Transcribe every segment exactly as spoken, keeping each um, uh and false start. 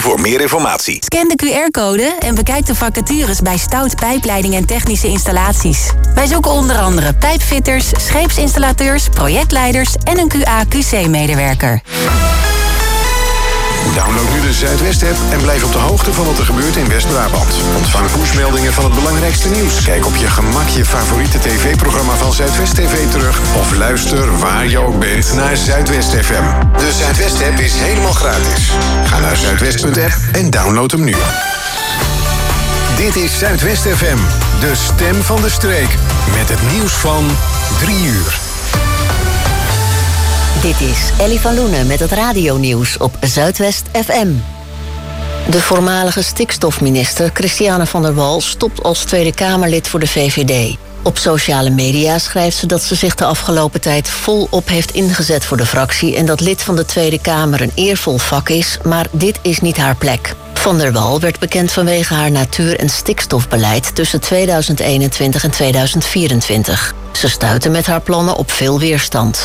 voor meer informatie. Scan de Q R-code en bekijk de vacatures bij Stout Pijpleiding en Technische Installaties. Wij zoeken onder andere pijpfitters, scheepsinstallateurs, projectleiders en een Q A Q C-medewerker. Download nu de Zuidwest-app en blijf op de hoogte van wat er gebeurt in West-Brabant. Ontvang pushmeldingen van het belangrijkste nieuws. Kijk op je gemak je favoriete tv-programma van Zuidwest T V terug. Of luister waar je ook bent naar Zuidwest F M. De Zuidwest-app is helemaal gratis. Ga naar zuidwest punt app en download hem nu. Dit is Zuidwest F M, de stem van de streek. Met het nieuws van drie uur. Dit is Ellie van Loenen met het radionieuws op Zuidwest F M. De voormalige stikstofminister Christiane van der Wal stopt als Tweede Kamerlid voor de V V D. Op sociale media schrijft ze dat ze zich de afgelopen tijd volop heeft ingezet voor de fractie en dat lid van de Tweede Kamer een eervol vak is, maar dit is niet haar plek. Van der Wal werd bekend vanwege haar natuur- en stikstofbeleid tussen tweeduizend eenentwintig en tweeduizend vierentwintig. Ze stuitte met haar plannen op veel weerstand.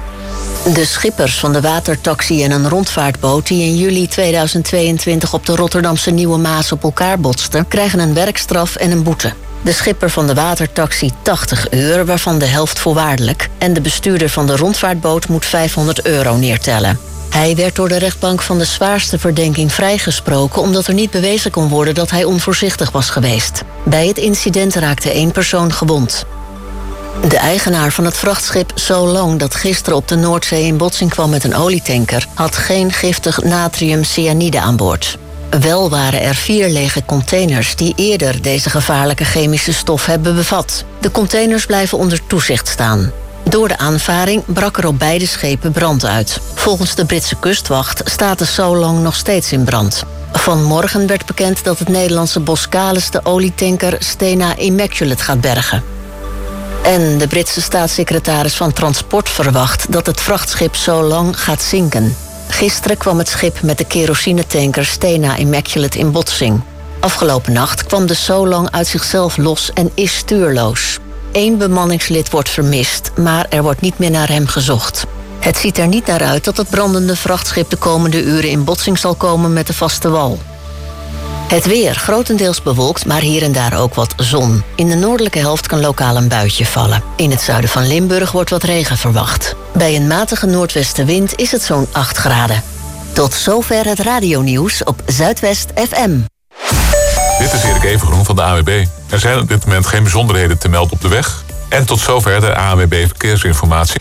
De schippers van de watertaxi en een rondvaartboot die in juli tweeduizend tweeëntwintig op de Rotterdamse Nieuwe Maas op elkaar botsten, krijgen een werkstraf en een boete. De schipper van de watertaxi tachtig euro, waarvan de helft voorwaardelijk, en de bestuurder van de rondvaartboot moet vijfhonderd euro neertellen. Hij werd door de rechtbank van de zwaarste verdenking vrijgesproken omdat er niet bewezen kon worden dat hij onvoorzichtig was geweest. Bij het incident raakte één persoon gewond. De eigenaar van het vrachtschip So Long dat gisteren op de Noordzee in botsing kwam met een olietanker had geen giftig natriumcyanide aan boord. Wel waren er vier lege containers die eerder deze gevaarlijke chemische stof hebben bevat. De containers blijven onder toezicht staan. Door de aanvaring brak er op beide schepen brand uit. Volgens de Britse kustwacht staat de So Long nog steeds in brand. Vanmorgen werd bekend dat het Nederlandse Boskalis de olietanker Stena Immaculate gaat bergen. En de Britse staatssecretaris van Transport verwacht dat het vrachtschip So Long gaat zinken. Gisteren kwam het schip met de kerosinetanker Stena Immaculate in botsing. Afgelopen nacht kwam de So Long uit zichzelf los en is stuurloos. Eén bemanningslid wordt vermist, maar er wordt niet meer naar hem gezocht. Het ziet er niet naar uit dat het brandende vrachtschip de komende uren in botsing zal komen met de vaste wal. Het weer, grotendeels bewolkt, maar hier en daar ook wat zon. In de noordelijke helft kan lokaal een buitje vallen. In het zuiden van Limburg wordt wat regen verwacht. Bij een matige noordwestenwind is het zo'n acht graden. Tot zover het radionieuws op Zuidwest F M. Dit is Erik Evengroen van de A W B. Er zijn op dit moment geen bijzonderheden te melden op de weg. En tot zover de A W B Verkeersinformatie.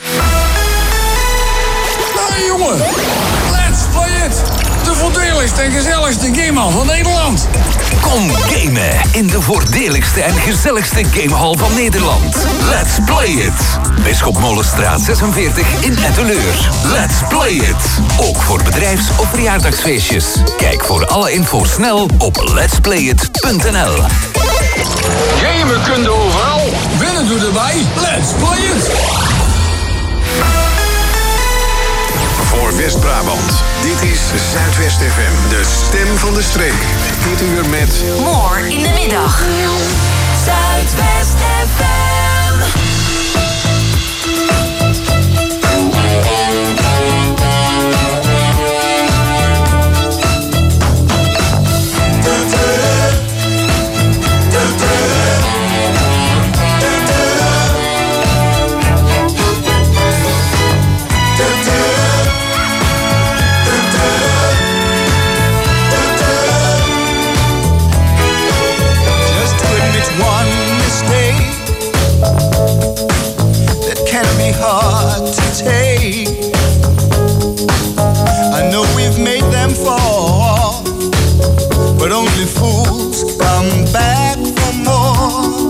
Hey jongen, let's play it! De voordeligste en gezelligste gamehal van Nederland. Kom gamen in de voordeligste en gezelligste gamehal van Nederland. Let's play it. Bisschop Molenstraat zesenveertig in Etteleur. Let's play it. Ook voor bedrijfs- of verjaardagsfeestjes. Kijk voor alle info snel op lets play it punt n l. Gamen kun je overal. Winnen doe erbij. Let's play it. Voor West-Brabant. Dit is Zuidwest F M, de stem van de streek. Dit uur met... More in de middag. Zuidwest F M. Hard to take. I know we've made them fall, but only fools come back for more.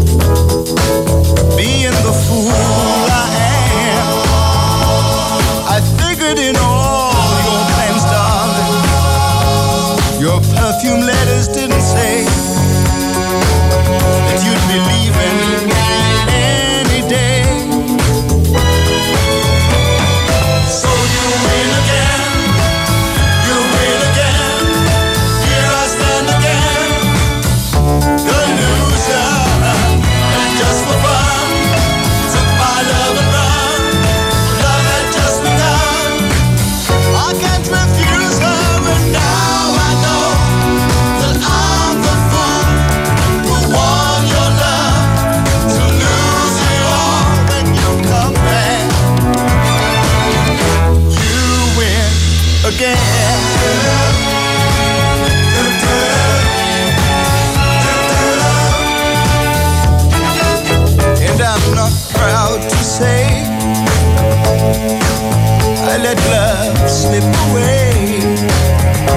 Being the fool I am, I figured in all your plans, darling, your perfume letters didn't say that you'd be leaving any day. I can't refuse her, and now I know.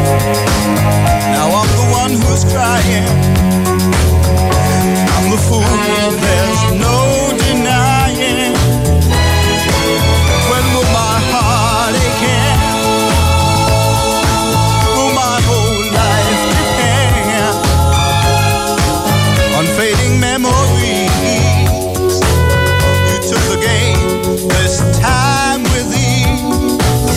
Now I'm the one who's crying. I'm the fool, there's no denying. When will my heart again? Will my whole life depend on fading memories? You took the game this time with ease.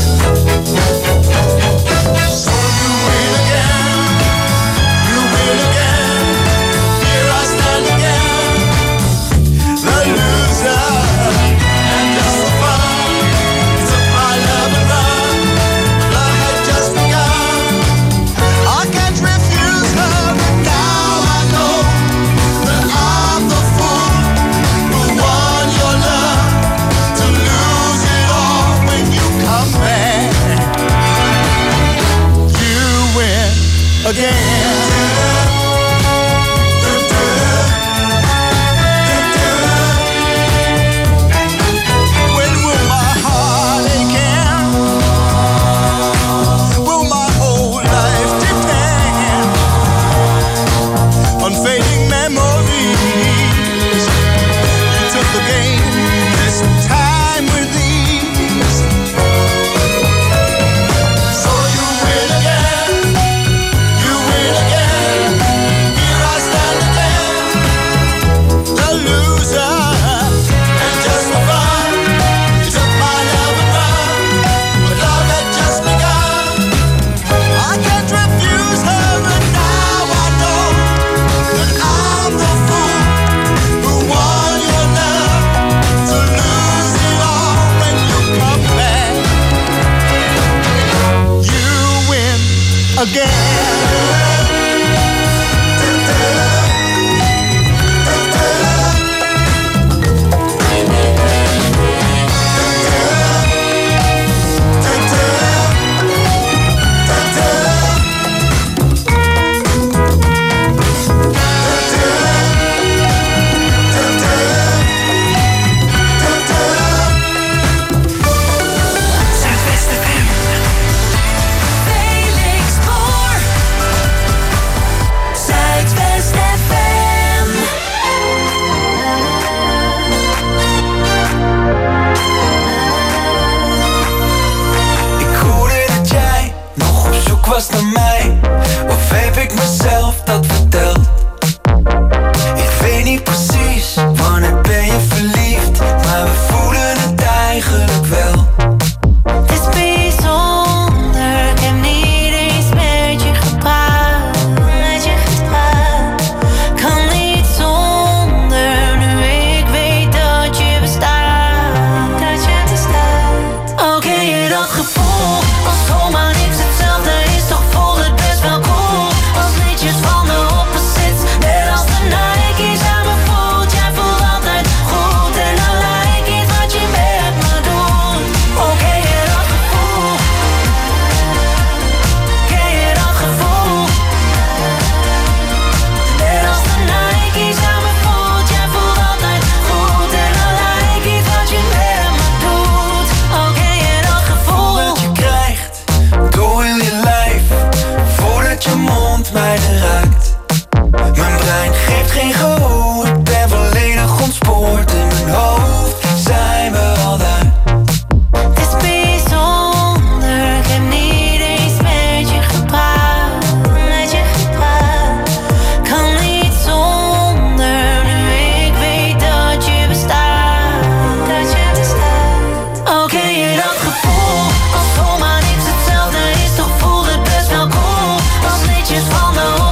So you win again, you win again. Here I stand again, the loser. And just for fun, took my love and run. Love had just begun. I can't refuse her, but now I know that I'm the fool who won your love, to lose it all when you come back. You win again. When will my heart again? Will my whole life depend on fading memories? You took the game this time with ease. So you win again, you win again. Here I stand again, the loser. And just for fun, you took my love and run, but love had just begun. I can't refuse her, and now I know that I'm the fool who won your love, to lose it all when you come back. You win again. Felix Boer. Zuidwest F M. Ik hoorde dat jij nog op zoek was naar mij. Of heb ik mezelf dat verteld? Ik weet niet precies wanneer ben je verliefd, maar we voelen het eigenlijk wel. Het is bijzonder, ik heb niet eens met je gepraat, met je gepraat. Kan niet zonder, nu ik weet dat je bestaat, dat je bestaat. Oké, je dat gevoel, als zomaar niks hetzelfde is, toch voelt het best wel cool. Als liedjes van de opposites, net als de Nike's aan me voelt. Jij voelt altijd goed en dan lijkt iets wat je met me doet. Oké, je dat gevoel, ken je dat gevoel? Net als de Nike's aan me voelt. Jij voelt altijd goed en dan lijkt iets wat je met me doet. Oké, je dat gevoel. Dat je krijgt door heel je lijf, voordat je mond mij raakt. Mijn brein geeft geen gehoor, ik ben volledig ontspoord. In mijn hoofd zijn we al daar. Het is bijzonder, ik heb niet eens met je gepraat, met je gepraat. Kan niet zonder, nu ik weet dat je bestaat, dat je bestaat. Oké, je dat gevoel, als zomaar niks hetzelfde is, toch voelt het best wel cool. Als liedjes van de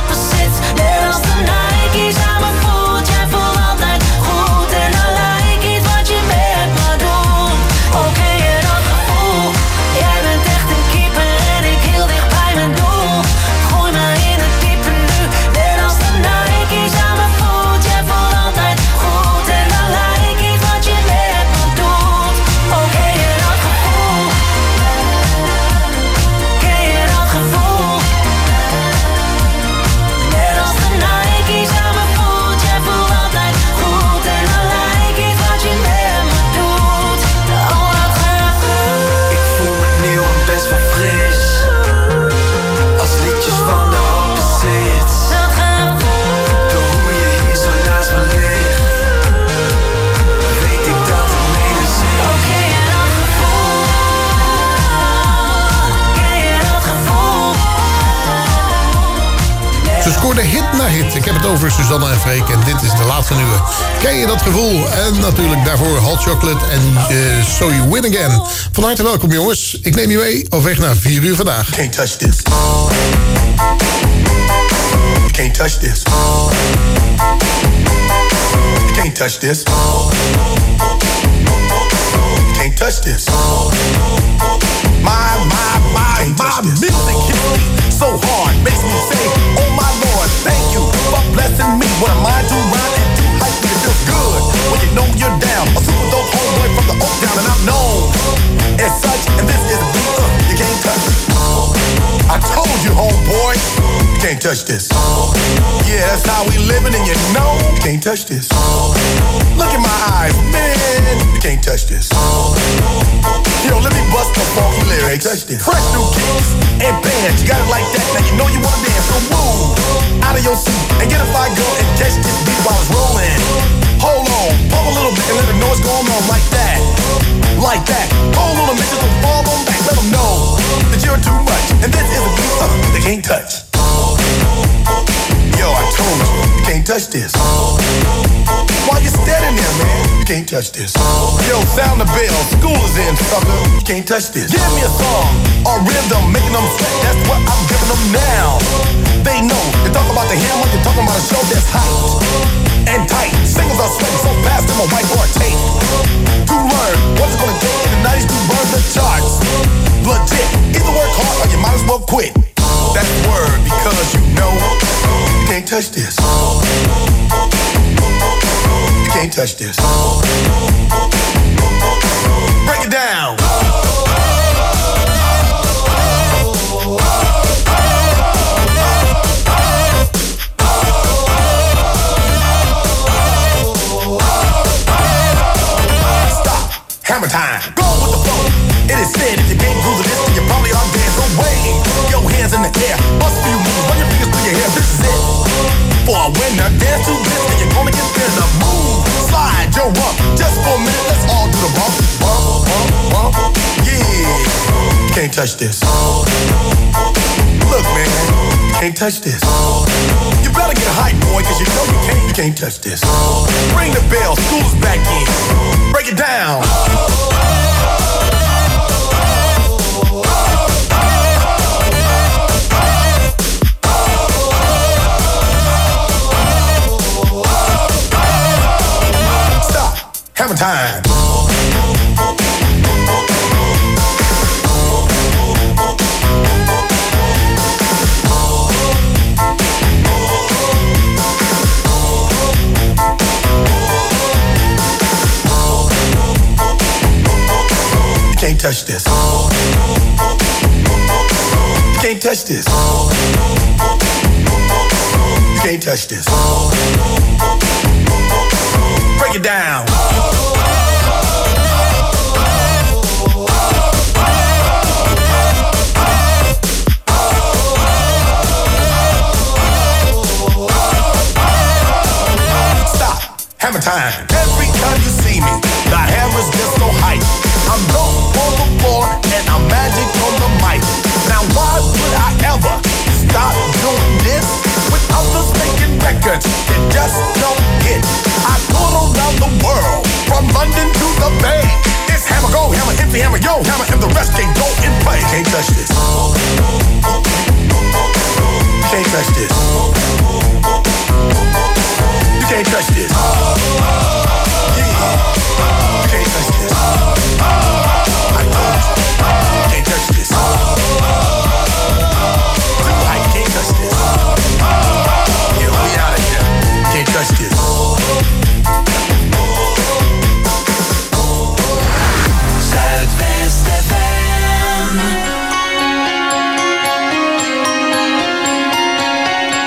Ze scoorde hit na hit. Ik heb het over Suzanne en Freek en dit is de laatste nieuwe. Ken je dat gevoel? En natuurlijk daarvoor Hot Chocolate en uh, So You Win Again. Van harte welkom jongens. Ik neem je mee op weg naar vier uur vandaag. Can't touch this. You can't touch this. You can't touch this. You can't touch this. My, my, my, my music hits me so hard. Makes me say, oh my Lord, thank you for blessing me. What am I to rhyme and do hype? It feels good when you know you're down. A super dope homeboy from the Oak Town, and I'm known as such. And this is a beat uh, you can't touch. I told you, homeboy, you can't touch this. Yeah, that's how we living, and you know you can't touch this. Look in my eyes, man, you can't touch this. Yo, let me bust the funky lyrics. Fresh new kicks and bands, you got it like that. Now you know you wanna dance, so move out of your seat and get a fire girl and catch this beat while it's rolling. Hold on, pump a little bit and let them know what's going on like that, like that. Hold on a minute, just fall on back, let them know that you're too much. And this is a beat uh, they can't touch. Yo, I told you, you can't touch this. Why you standing there, man? You can't touch this. Yo, sound the bell, school is in, sucker. You can't touch this. Give me a song, a rhythm, making them sweat. That's what I'm giving them now. They know, you talk about the hammer, you're talking about a show that's hyped and tight. Singles are sweating so fast, I'm a whiteboard tape. To learn what's it gonna take in the nineties to burn the charts. Legit, either work hard or you might as well quit. That's word, because you know you can't touch this. You can't touch this. Break it down. Stop. Hammer time. Go with the flow. It is said if you can't groove this, then you probably are dead. So wave your hands in the air. Bust a few moves, run your fingers through your hair. This is it. For a winner, dance to this, and you're gonna get thinner. Move, slide your rump. Just for a minute, let's all do the bump. Bump, bump, bump. Yeah. You can't touch this. Look, man, you can't touch this. You better get hype, boy, cause you know you can't, you can't touch this. Ring the bell, school's back in. Break it down. Hammer time. You can't touch this. You can't touch this. You can't touch this. Break it down. Stop. Hammer time. Every time you see me, the hammer's just so hype. I'm dope on the floor and I'm magic on the mic. Now why would I ever stop doing this with others making records that just don't hit? I tour around the world, from London to the Bay. It's hammer go, hammer hit the hammer, yo, hammer, and the rest can go and play. Can't touch this. You can't touch this. You can't touch this. Yeah. You can't touch this. I told you. You can't touch this. I can't touch this. Yeah, we out of here. You can't touch this. Zuidwest F M.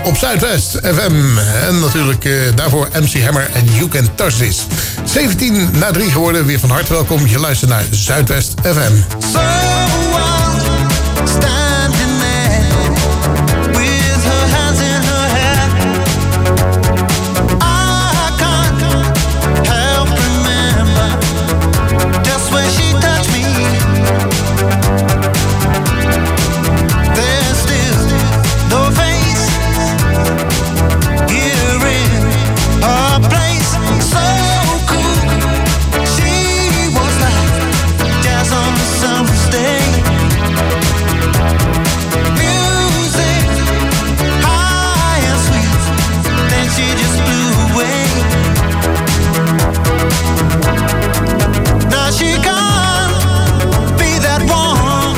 op Zuidwest F M. En natuurlijk uh, daarvoor M C Hammer en You Can Touch This. zeventien na drie geworden, weer van harte welkom. Je luistert naar Zuidwest F M. So I'm standing there with her hands in her hair. I can't help remember just when she touched me. There's still no face here in her place. So cool, she was like jazz on the summer's day. Music high and sweet, then she just blew away. Now she can't be that one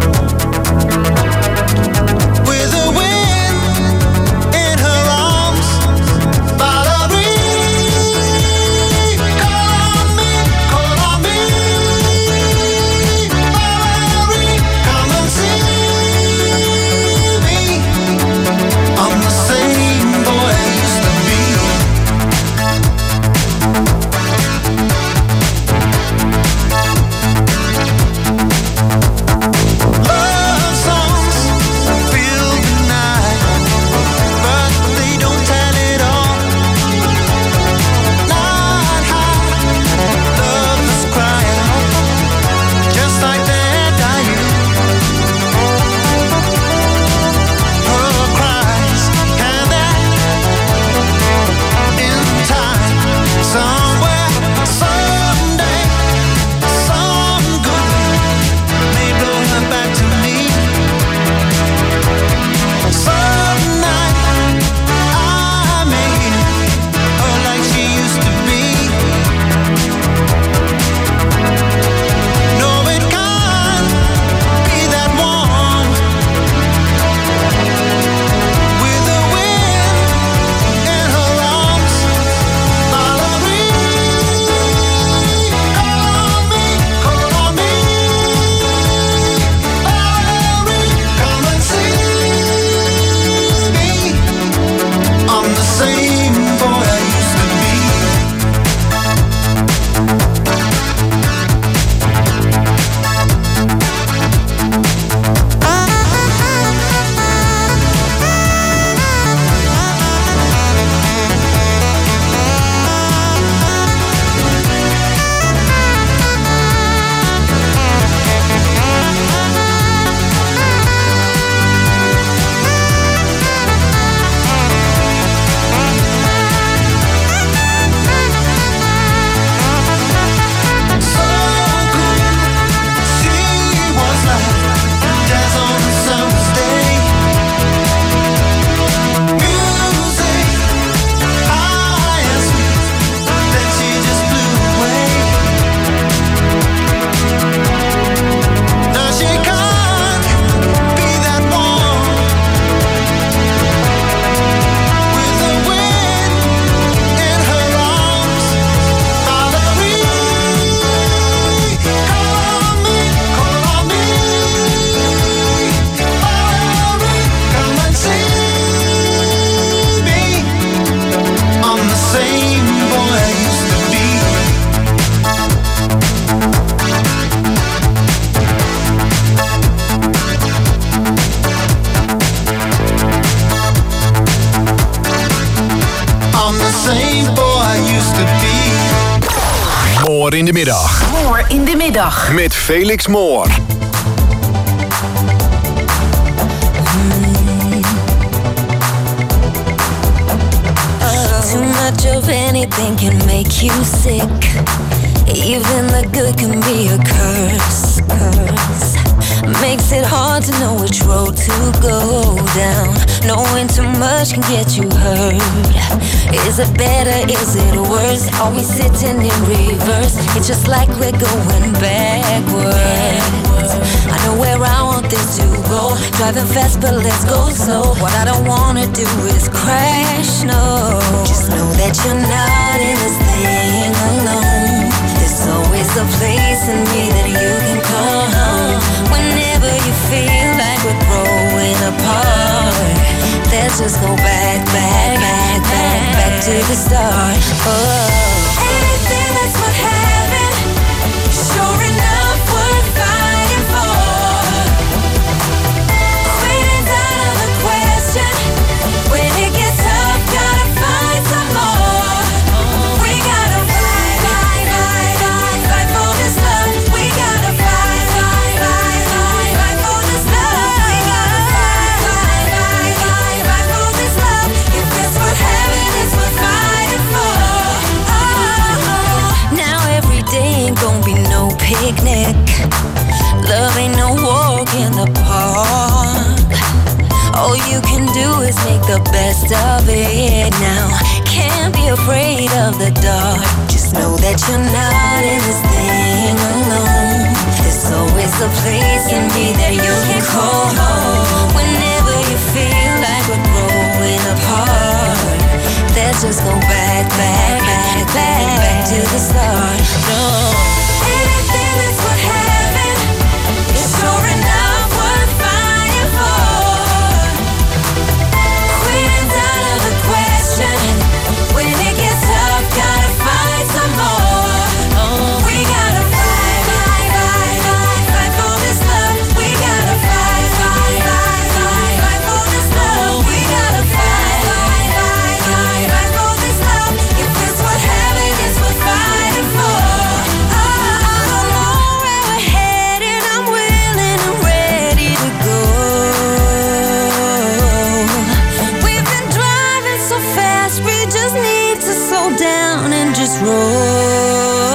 with the wind in her arms. Valerie, call on me, call on me. Valerie, come and see me. I'm the same boy I used to be. Love songs fill the night, but they don't tell it all. Not how love is crying, just like that dying. Her cries and that in time, somewhere, someday, some good may blow her back to me. Some night I may hear her like she used to be. No, it can't be that one with the wind in her arms. Valerie, call on me, call on me. Valerie, come and see me. I'm the same boy I used to be. So good, she was like jazz on a summer's day. Music high and sweet, then she just blew away. Now she can't be that one with the wind in her arms. Valerie, call on me, call on me. Valerie, come and see me. I'm the same boy I used to be. I'm the same boy I used to be. Moor in de middag. Moor in de middag. Met Felix Moor. Too much of anything can make you sick. Even the good can be a curse. Curse makes it hard to know which road to go down. Knowing too much can get you hurt. Is it better? Is it worse? Are we sitting in reverse? It's just like we're going backwards. I know where I want this to go. Driving fast, but let's go slow. What I don't wanna do is crash, no. Just know that you're not in this thing alone. There's always a place in me that you can call home. Whenever you feel like we're growing apart, let's just go back. to the start. Oh. Anything that's what heaven, sure enough, worth fighting for. Quitting's out of the question. When it gets tough, gotta find some more. We gotta fight, fight, fight, fight, fight for this love. We gotta fight, fight, fight, fight, fight for this love. We gotta fight, fight, fight, fight, fight for this love. If that's what heaven is, we're fighting for. Oh, now every day ain't gonna be no picnic. Love ain't no walk in the park. All you can do is make the best of it now. Can't be afraid of the dark. Just know that you're not in this thing alone. There's always a place in me that you can call home. Whenever you feel like we're growing apart, let's just go back, back, back, back, back to the start. No. Anything that's what heaven is, sure enough worth fighting for. Quitting's out of the question. When it gets tough, gotta fight some more. Oh, we gotta fight, fight, fight, fight, fight for this love. We gotta fight, fight, fight, fight, fight for this love. We gotta fight, fight, fight, fight, fight for this love. If it's what heaven is, we're fighting for. Oh, I don't know where we're headed. I'm willing and ready to go. We've been driving so fast, we just need to slow down and just roll.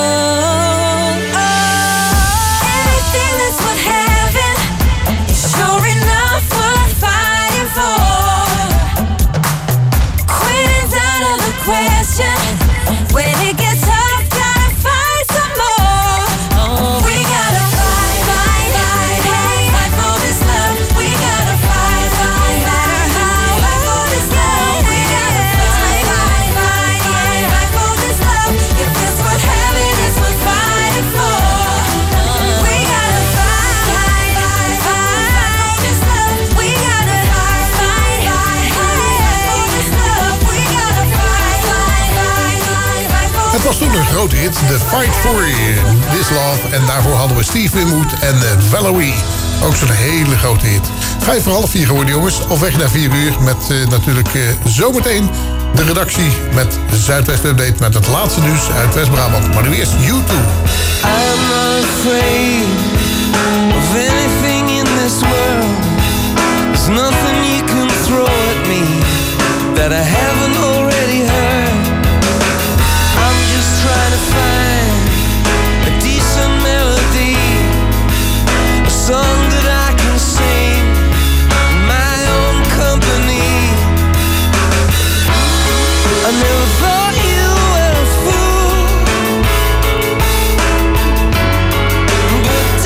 Oh, anything that's what heaven is, sure enough worth fighting for. Quitting's out of the question. When it gets tough, gotta fight some more. Oh, we gotta fight, fight, fight, fight, fight for this love. We gotta fight, fight, fight, fight, fight for this love. We gotta fight, fight, fight, fight, fight for this love. If it's what heaven is, we're fighting for. We gotta fight, fight, fight, fight for this love. We gotta fight, fight, fight, fight for this love. We gotta fight, fight, fight, fight, fight for. Het was toen een grote hit, The Fight For This Love. En daarvoor hadden we Steve Winwood en uh, Valerie. Ook zo'n hele grote hit. Vijf voor half vier geworden, jongens. Op weg naar vier uur met uh, natuurlijk uh, zometeen de redactie met Zuidwest Update met het laatste nieuws uit West-Brabant. Maar nu eerst U twee. I'm not afraid of anything in this world. There's nothing you can throw at me that I haven't already heard. I'm just trying to find a decent melody, a song that I can sing in my own company. I never thought you were a fool, but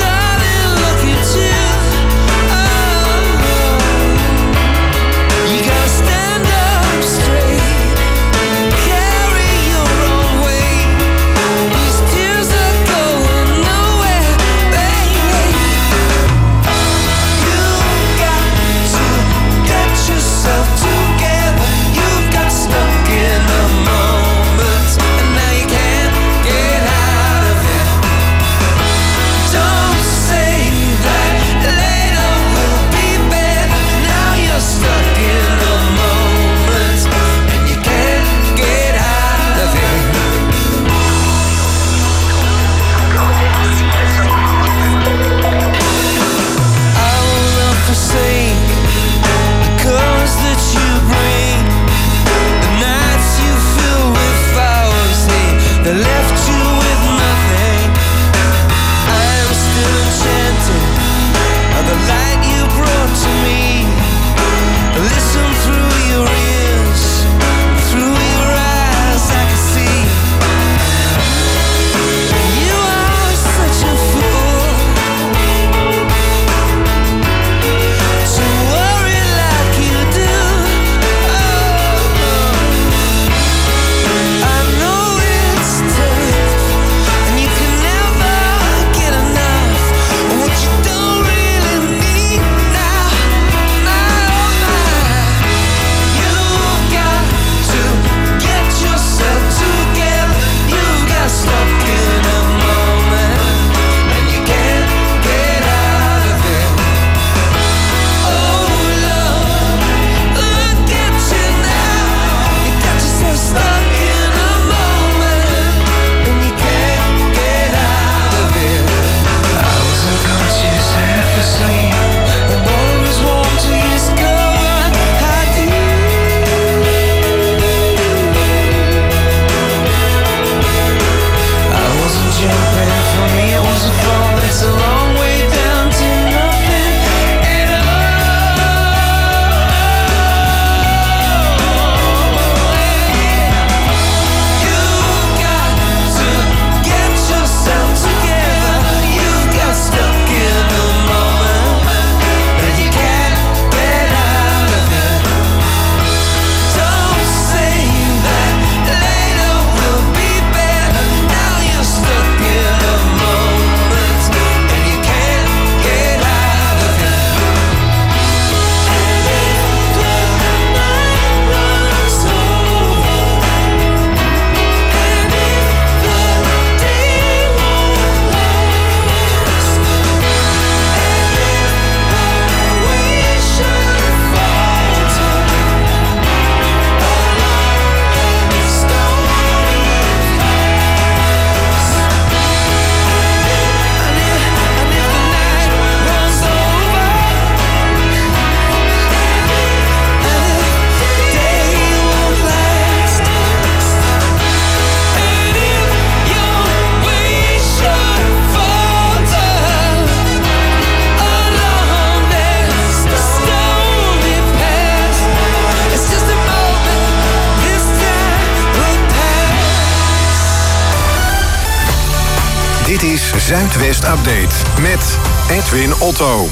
Zuidwest Update met Edwin Otto.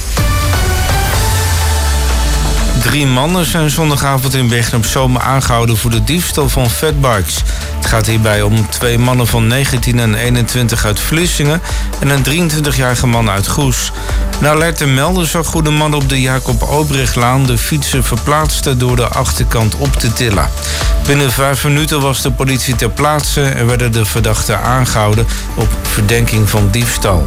Drie mannen zijn zondagavond in Bergen op Zoom aangehouden voor de diefstal van fatbikes. Het gaat hierbij om twee mannen van negentien en eenentwintig uit Vlissingen en een drieëntwintigjarige man uit Goes. Een alerte melder zag hoe de mannen op de Jacob Obrechtlaan de fietsen verplaatsten door de achterkant op te tillen. Binnen vijf minuten was de politie ter plaatse en werden de verdachten aangehouden op verdenking van diefstal.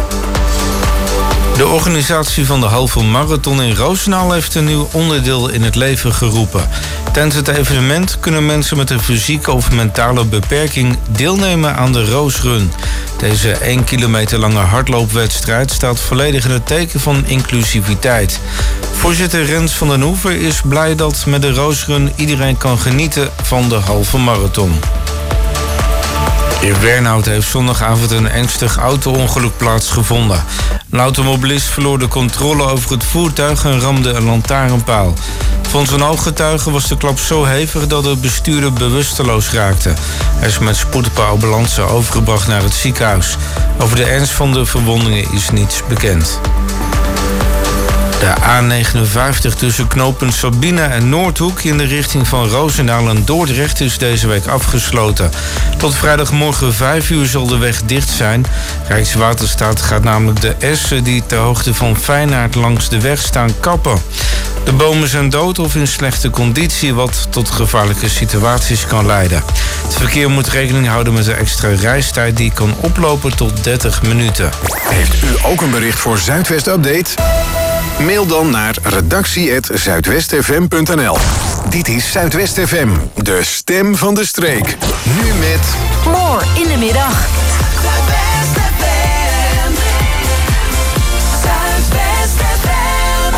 De organisatie van de halve marathon in Roosendaal heeft een nieuw onderdeel in het leven geroepen. Tijdens het evenement kunnen mensen met een fysieke of mentale beperking deelnemen aan de Roosrun. Deze één kilometer lange hardloopwedstrijd staat volledig in het teken van inclusiviteit. Voorzitter Rens van den Hoever is blij dat met de Roosrun iedereen kan genieten van de halve marathon. In Wernhout heeft zondagavond een ernstig auto-ongeluk plaatsgevonden. Een automobilist verloor de controle over het voertuig en ramde een lantaarnpaal. Volgens een ooggetuige was de klap zo hevig dat de bestuurder bewusteloos raakte. Hij is met spoed per ambulance overgebracht naar het ziekenhuis. Over de ernst van de verwondingen is niets bekend. De A negenenvijftig tussen knooppunt Sabine en Noordhoek in de richting van Roosendaal en Dordrecht is deze week afgesloten. Tot vrijdagmorgen vijf uur zal de weg dicht zijn. Rijkswaterstaat gaat namelijk de essen die ter hoogte van Feyenaard langs de weg staan kappen. De bomen zijn dood of in slechte conditie, wat tot gevaarlijke situaties kan leiden. Het verkeer moet rekening houden met een extra reistijd die kan oplopen tot dertig minuten. Heeft u ook een bericht voor Zuidwest Update? Mail dan naar redactie apenstaartje zuidwest f m punt n l. Dit is Zuidwest F M, de stem van de streek. Nu met... More in de middag. Zuidwest F M. Zuidwest F M.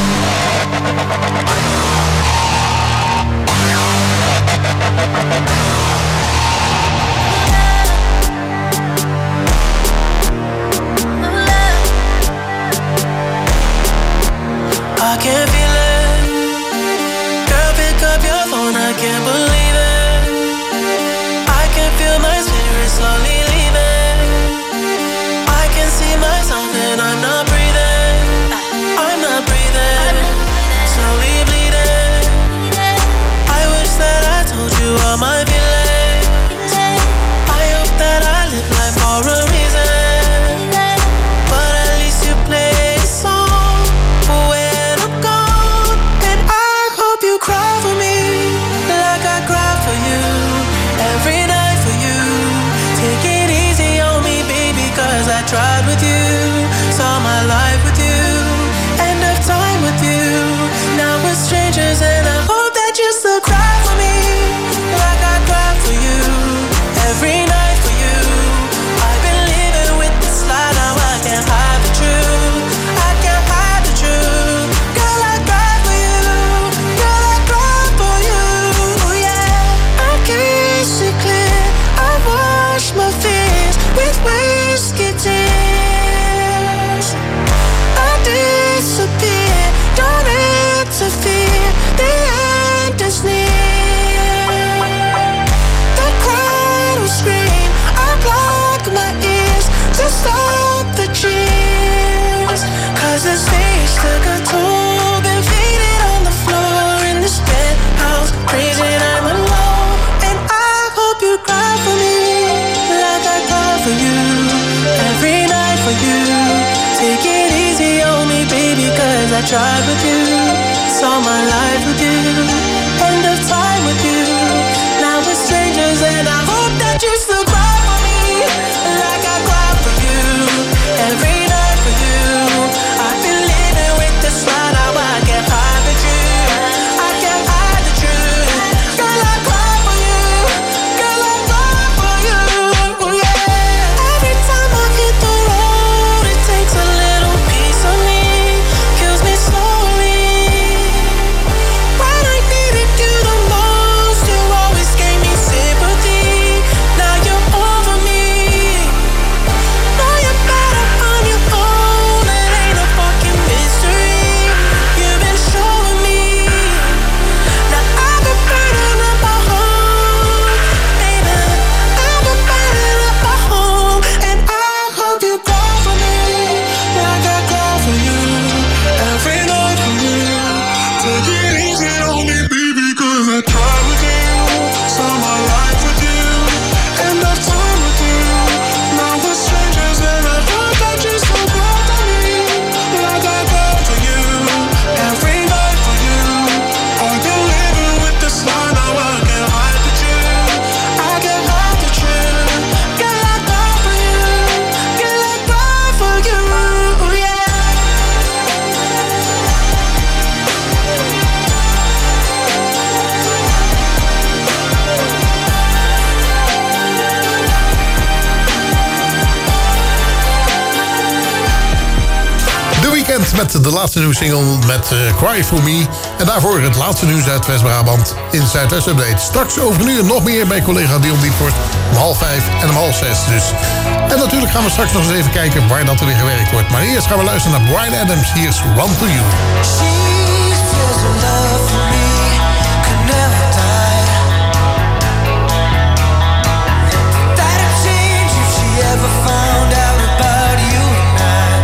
I can feel it. Girl, pick up your phone, I can't believe it. I can feel my spirit slowly leaving. I can see myself and I'm not breathing. I'm not breathing. Slowly bleeding. I wish that I told you all my feelings. I hope that I live life for a reason. But at least you play a song where to go. And I hope you cry for me like I cry for you. Every night for you. Take it easy on me, baby, cause I tried with you. Saw my life with you. End of time with you. Now we're strangers and I hope that you still cry for me like I cry for you. Every night for you. I've been living with this lie, now I can't hide the truth. I can't hide the truth. Girl, I cry for you. Girl, I cry for you. Yeah, I can see clear. I wash my fears with whiskey tears. I disappear. Don't interfere. The end is near. The crowd will scream. I block my ears to stop the cheers. Cause the stage took a toll. Been faded on the floor in this penthouse. Crazy and I'm alone. And I hope you cry for me like I cry for you. Every night for you. Take it easy on me, baby, cause I tried with you. Saw my life with you. End of time with you. Now we're strangers and I hope that you still cry for me like I cry for you. Every night for you. I've been living with this lie, now I can't hide the truth. I can't hide the truth. Girl, I cry for you. Girl, I cry for you. Yeah. Every time I hit the road, it takes a little piece of me. Kills me slowly. When I Weekend met de laatste nieuwe single met uh, Cry For Me. En daarvoor het laatste nieuws uit West-Brabant in Zuidwest Update. Straks over een uur nog meer bij collega Dion Diepvorst om half vijf en om half zes dus. En natuurlijk gaan we straks nog eens even kijken waar dat er weer gewerkt wordt. Maar eerst gaan we luisteren naar Bryan Adams. Hier is Run To You. Found out about you and I.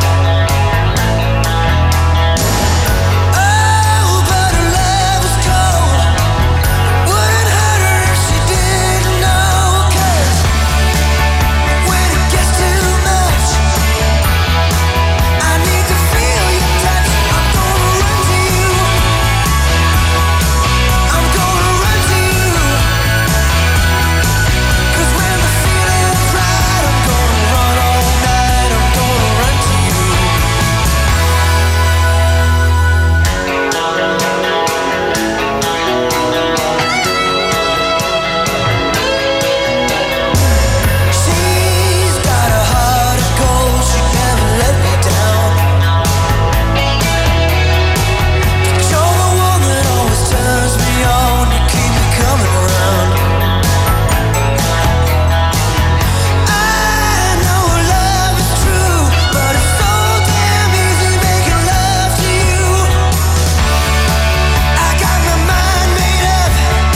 Oh, but her love was cold. Wouldn't hurt her if she didn't know. 'Cause when it gets too much, I need to feel your touch. I'm gonna run to you. I'm gonna run to you. 'Cause when the feeling's right, I'm gonna run all night, I'm gonna run to you. She's got a heart of gold, she never let me down. You're the one that always turns me on, you keep me coming around. I know love is true, but it's so damn easy making love to you. I got my mind made up,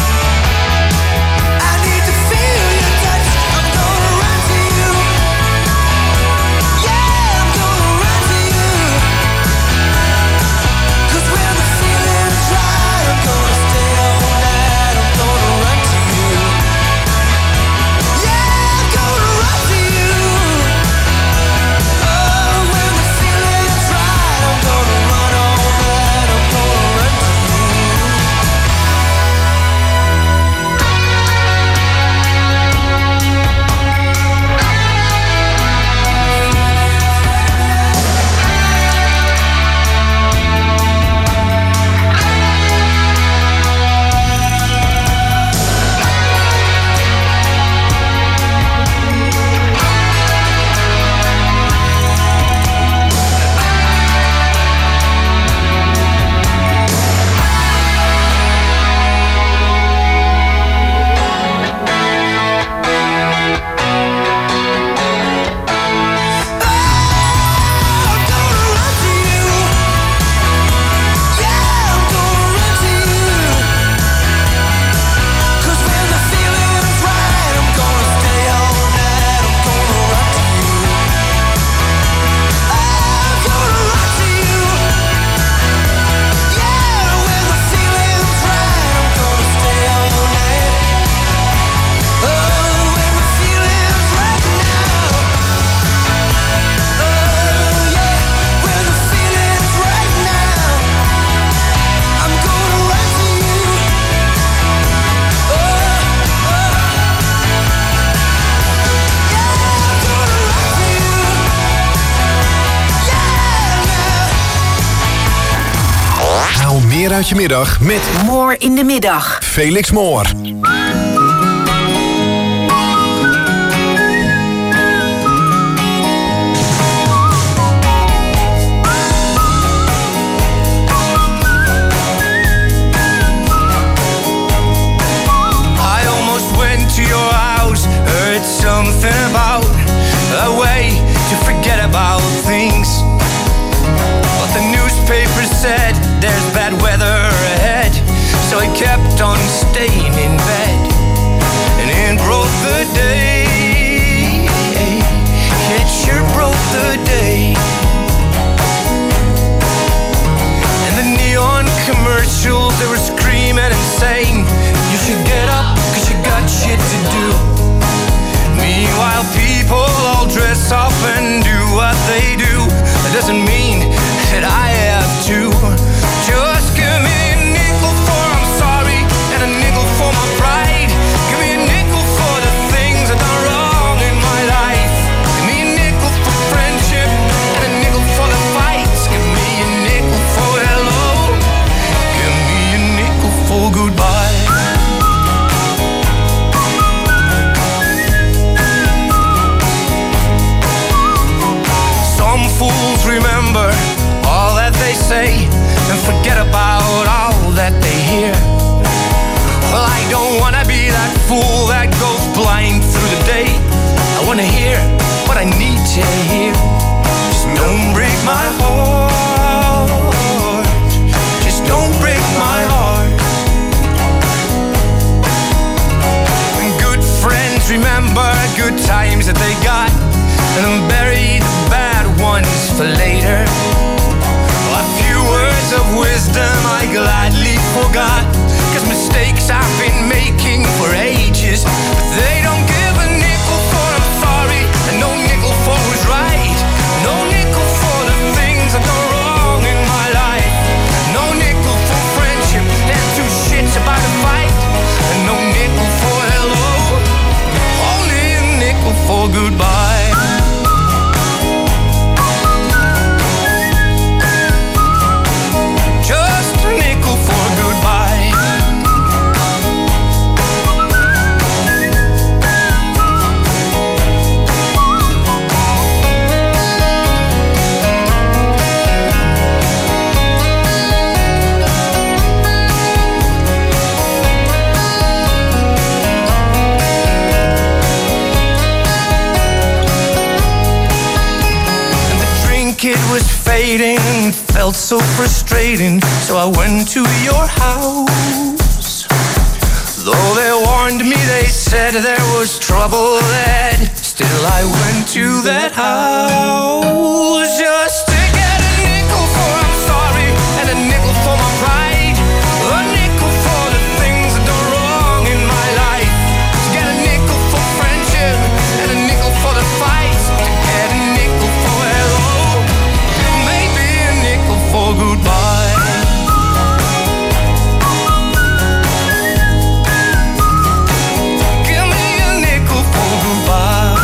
I need to feel your touch. I'm gonna run to you. Yeah, I'm gonna run to you. 'Cause when the feeling's right, I'm gonna stay all night, I'm gonna run to you. Yeah, I'm gonna run to you. Oh, when the feeling's right, I'm gonna run all night, I'm gonna run to you. Haal meer uit je middag met Moor in de middag. Felix Moor. I almost went to your house, heard something about a way to forget about things. But the newspaper said there's bad weather ahead, so I kept on staying in bed. And in broke the day, it sure broke the day. And the neon commercials, they were screaming and saying, you should get up, cause you got shit to do. Meanwhile, people all dress up and do what they do. That doesn't mean that I have to. Just give me a nickel for I'm sorry, and a nickel for my pride. Give me a nickel for the things I've done wrong in my life. Give me a nickel for friendship, and a nickel for the fights. Give me a nickel for hello. Give me a nickel for goodbye. forget about all that they hear. Well, I don't wanna be that fool that goes blind through the day. I wanna hear what I need to hear. Just don't break my heart. Just don't break my heart. Good friends remember good times that they got, and then bury the bad ones for later. A few words of wisdom I gladly forgot, 'cause mistakes I've been making for ages, but they don't give a nickel for I'm sorry, and no nickel for who's right. No nickel for the things I've done wrong in my life. No nickel for friendship and two shits about a fight. And no nickel for hello, only a nickel for goodbye. Just a nickel for goodbye. It was fading, felt so frustrating, so I went to your house. Though they warned me, they said there was trouble ahead, still I went to that house just to get a nickel for I'm sorry, and a nickel for my pride. A nickel for the things I've done wrong in my life. To get a nickel for friendship, and a nickel for the fights. To get a nickel for hello, for goodbye. Give me a nickel for goodbye.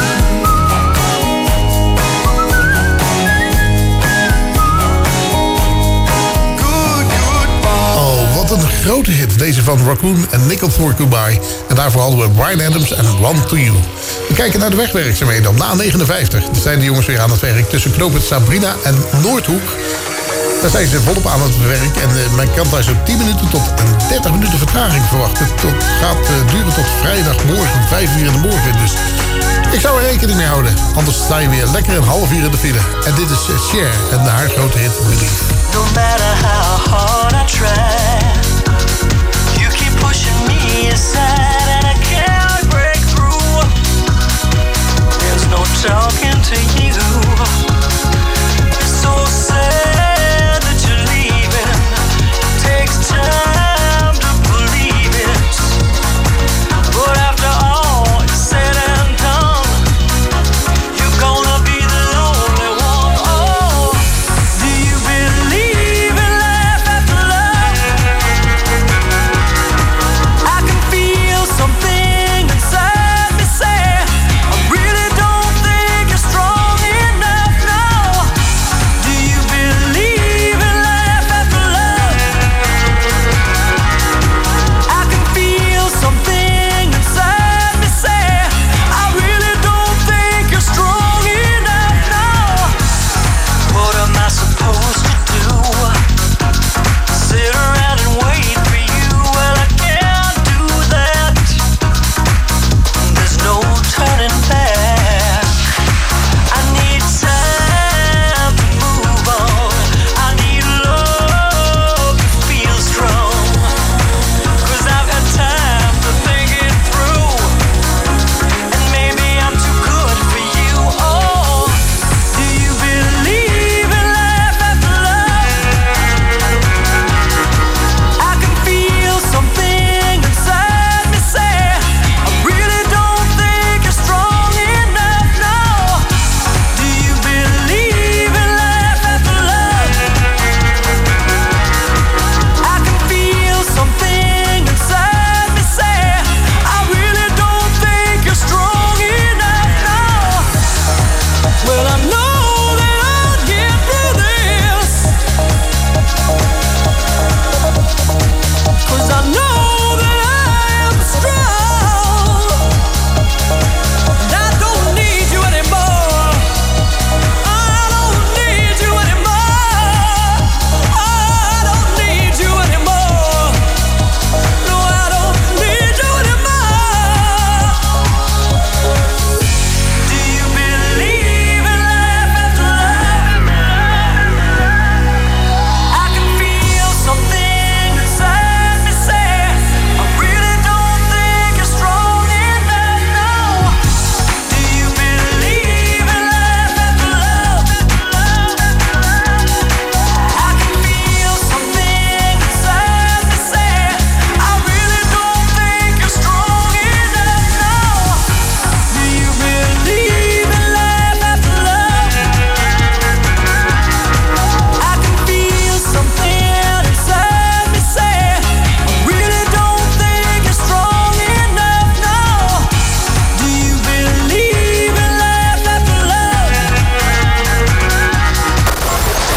Good, goodbye. Oh, wat een grote hit. Deze van Raccoon en Nickel for Goodbye. En daarvoor hadden we Bryan Adams en One to You. We kijken naar de wegwerkzaamheden op na negenenvijftig. Er zijn de jongens weer aan het werk tussen knooppunt Sabrina en Noordhoek. Daar zijn ze volop aan het werk en uh, men kan daar zo'n tien minuten tot dertig minuten vertraging verwachten. Het gaat uh, duren tot vrijdagmorgen, vijf uur in de morgen. Dus ik zou er rekening mee houden. Anders sta je weer lekker een half uur in de file. En dit is uh, Cher en haar grote hit Believe. No matter how hard I try, you keep pushing me aside and I can't break through. There's no talking to you. It's so sad that you're leaving. Takes time to believe it, but after all is said and done, you're gonna be the lonely one. Oh, do you believe in life after love? I can feel so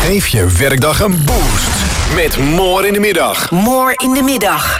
Geef je werkdag een boost met More in de middag. More in de middag.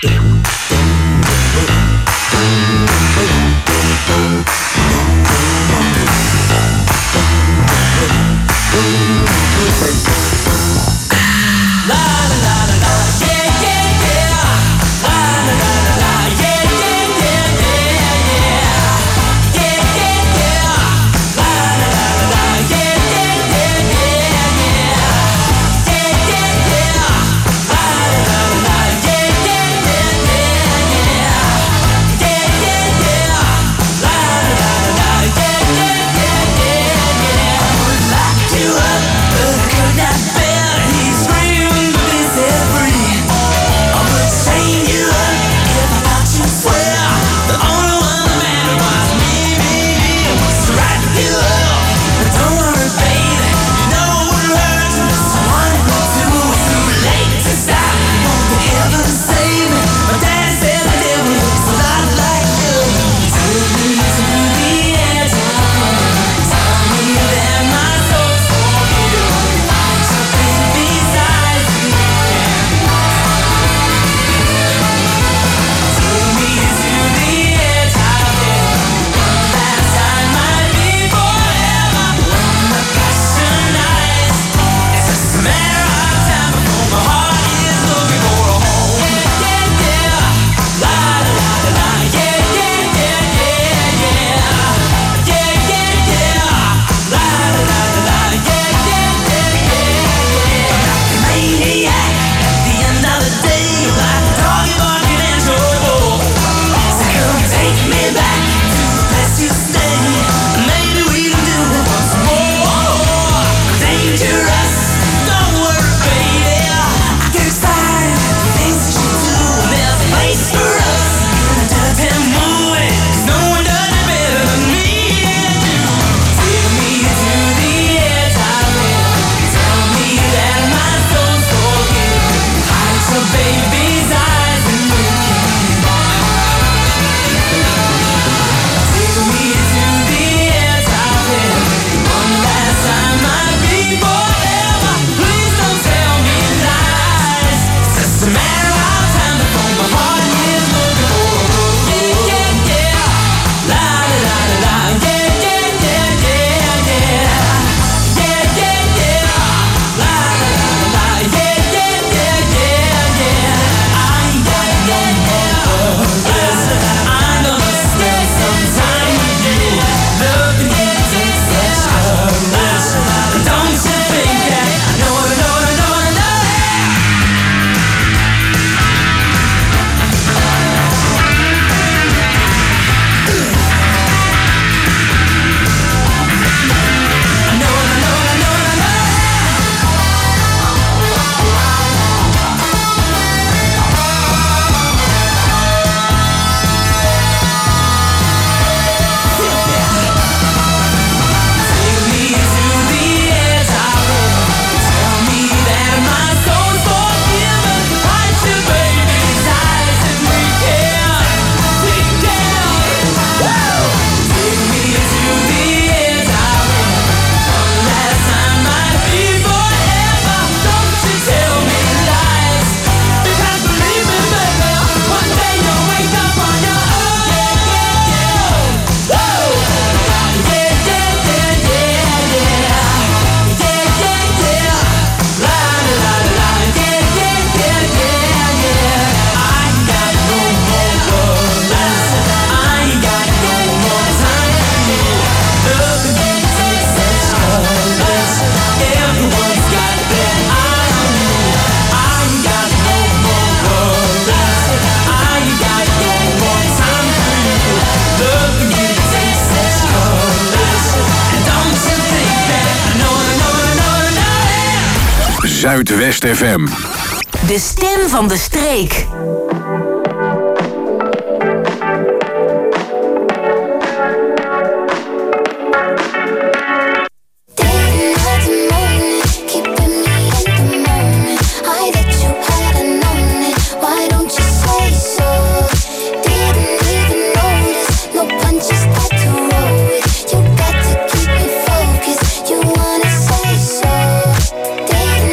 Zuidwest F M. De stem van de streek. Didn't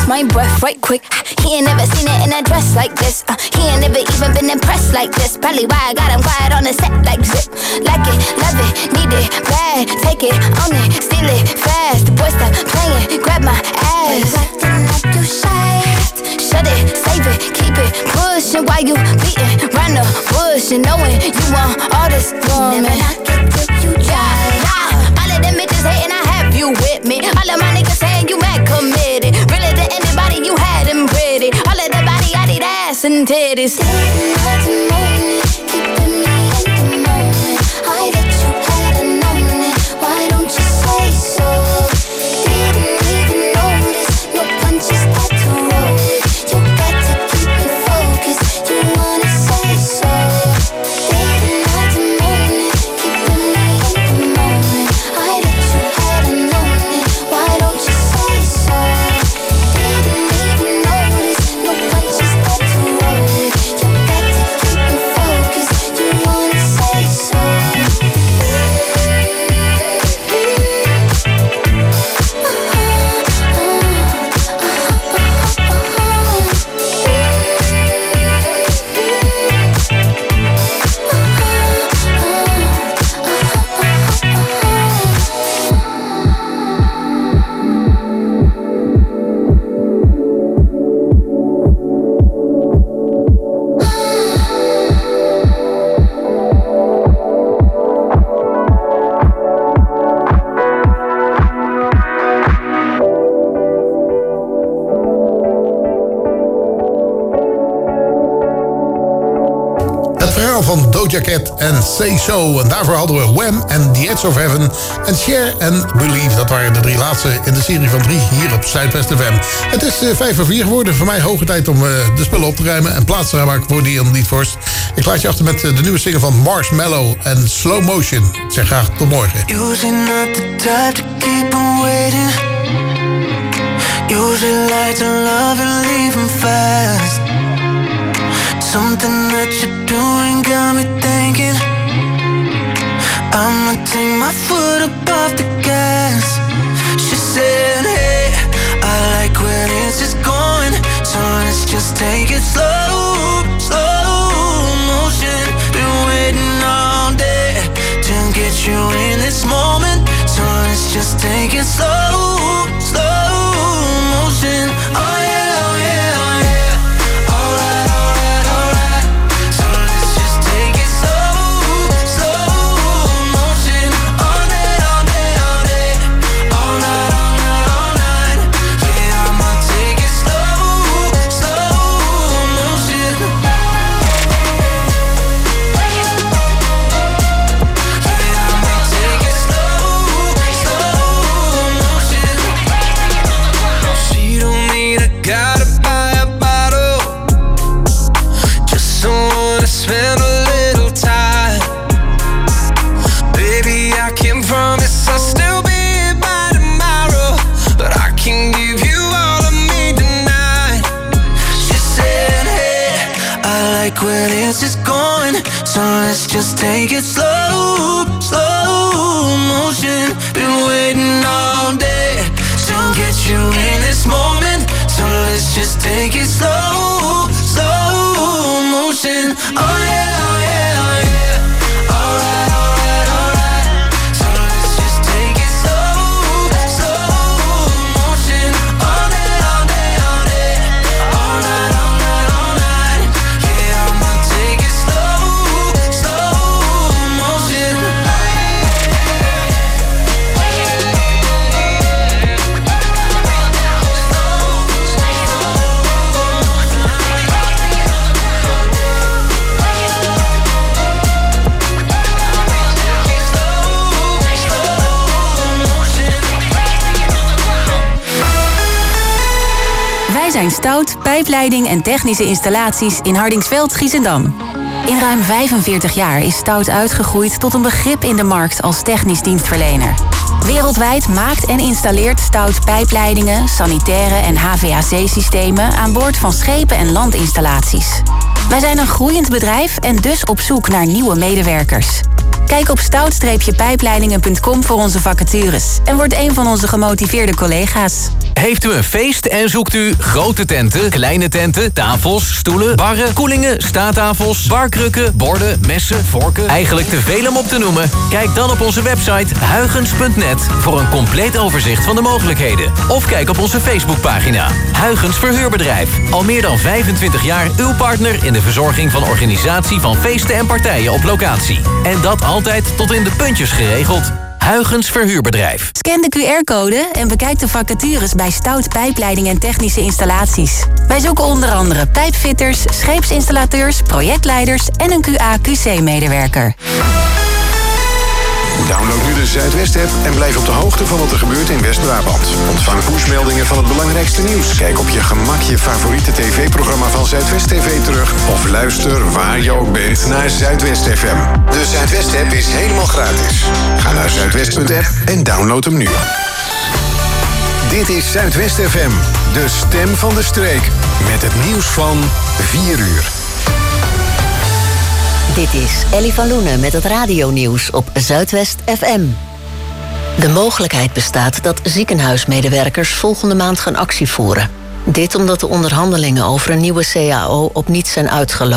my breath right quick. He ain't never seen it in a dress like this. Uh, he ain't never even been impressed like this. Probably why I got him quiet on the set like zip. Like it, love it, need it, bad. Take it, own it, steal it, fast. The boy stop playing, grab my ass. Acting like you shy. Shut it, save it, keep it pushing while you beating round the bush and knowing you want all this woman. Never knock it till you try. Yeah, all of them bitches hating, I have you with me. All of my niggas saying you mad committed. Really to anybody you had them pretty. All of the body, I need ass and titties. Didn't have to moan it, keeping me in the moment. I bet you hadn't known it. Why don't you say so? Didn't even notice no punches that to roll it. You got to keep it focused. You wanna say so? Didn't have to moan it, keeping me in the moment. I bet you hadn't known it. Why don't you say so? Didn't even notice no punches that to roll it. You got to keep it focused. You wanna say so? Het verhaal van Doja Cat en Say So. En daarvoor hadden we Wham en The Edge of Heaven. En Share and Believe. Dat waren de drie laatste in de serie van drie hier op Zuidwest F M. Het is uh, vijf voor vier geworden. Voor mij hoge tijd om uh, de spullen op te ruimen en plaats te maken voor Dion Leadforce. Ik laat je achter met uh, de nieuwe single van Marshmallow en Slow Motion. Ik zeg graag tot morgen. Usually not the type to keep on waiting. Usually like to love and leave him fast. Something that you're doing got me thinking I'ma take my foot up off the gas. She said, hey, I like when it's just going, so let's just take it slow, slow motion. Been waiting all day to get you in this moment, so let's just take it slow, slow motion. Oh yeah, oh yeah, oh yeah. Spend a little time. Baby, I can promise I'll still be here by tomorrow, but I can give you all of me tonight. She said, hey, I like when it's just going, so let's just take it slow, slow motion. Been waiting all day to get you in this moment, so let's just take it slow, slow motion. Oh yeah, oh yeah, oh yeah. Alright, alright, alright. So let's just take it slow, slow motion. All day, all day, all day. All night, all night, all night. Yeah, I'ma take it slow, slow motion. Wij zijn Stout, pijpleiding en technische installaties in Hardingsveld, Giessendam. In ruim vijfenveertig jaar is Stout uitgegroeid tot een begrip in de markt als technisch dienstverlener. Wereldwijd maakt en installeert Stout pijpleidingen, sanitaire en H V A C-systemen aan boord van schepen en landinstallaties. Wij zijn een groeiend bedrijf en dus op zoek naar nieuwe medewerkers. Kijk op stout pijpleidingen punt com voor onze vacatures en word een van onze gemotiveerde collega's. Heeft u een feest en zoekt u grote tenten, kleine tenten, tafels, stoelen, barren, koelingen, staattafels, barkrukken, borden, messen, vorken, eigenlijk te veel om op te noemen? Kijk dan op onze website huygens punt net voor een compleet overzicht van de mogelijkheden. Of kijk op onze Facebookpagina. Huygens Verhuurbedrijf. Al meer dan vijfentwintig jaar uw partner in de verzorging van organisatie van feesten en partijen op locatie. En dat altijd tot in de puntjes geregeld. Huygens Verhuurbedrijf. Scan de Q R-code en bekijk de vacatures bij Stout Pijpleiding en Technische Installaties. Wij zoeken onder andere pijpfitters, scheepsinstallateurs, projectleiders en een Q A Q C-medewerker. Download nu de Zuidwest-app en blijf op de hoogte van wat er gebeurt in West-Brabant. Ontvang pushmeldingen van het belangrijkste nieuws. Kijk op je gemak je favoriete tv-programma van Zuidwest T V terug. Of luister waar je ook bent naar Zuidwest F M. De Zuidwest-app is helemaal gratis. Ga naar zuidwest punt app en download hem nu. Dit is Zuidwest F M, de stem van de streek. Met het nieuws van vier uur. Dit is Ellie van Loenen met het radionieuws op Zuidwest F M. De mogelijkheid bestaat dat ziekenhuismedewerkers volgende maand gaan actie voeren. Dit omdat de onderhandelingen over een nieuwe C A O op niets zijn uitgelopen.